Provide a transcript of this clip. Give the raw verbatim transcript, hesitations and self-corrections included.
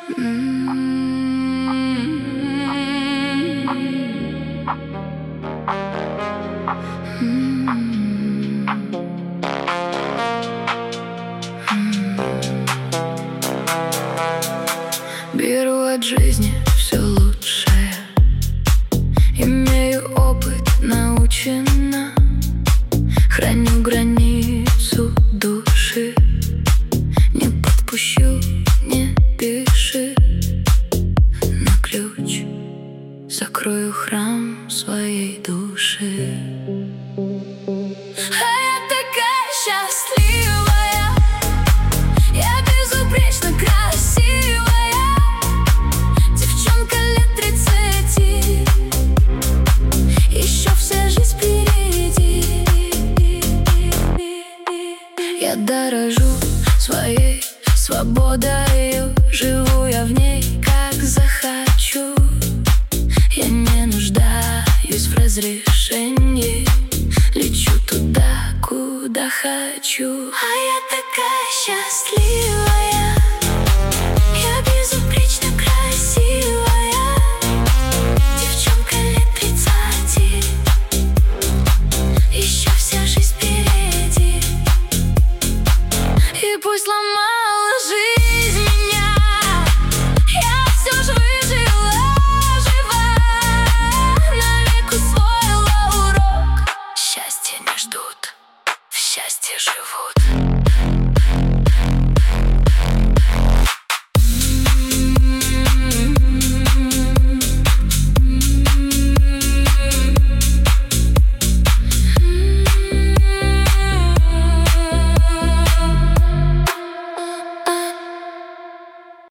Беру от жизни все лучшее, имею опыт, научена, храню границу души, не подпущу, не пиши. На ключ закрою храм своей души. А я такая счастливая, я безупречно красивая, девчонка лет тридцати, еще вся жизнь впереди. Я дорожу своей свободою, живу я в ней, как захочу. Я не нуждаюсь в разрешении, лечу туда, куда хочу. А я такая счастливая.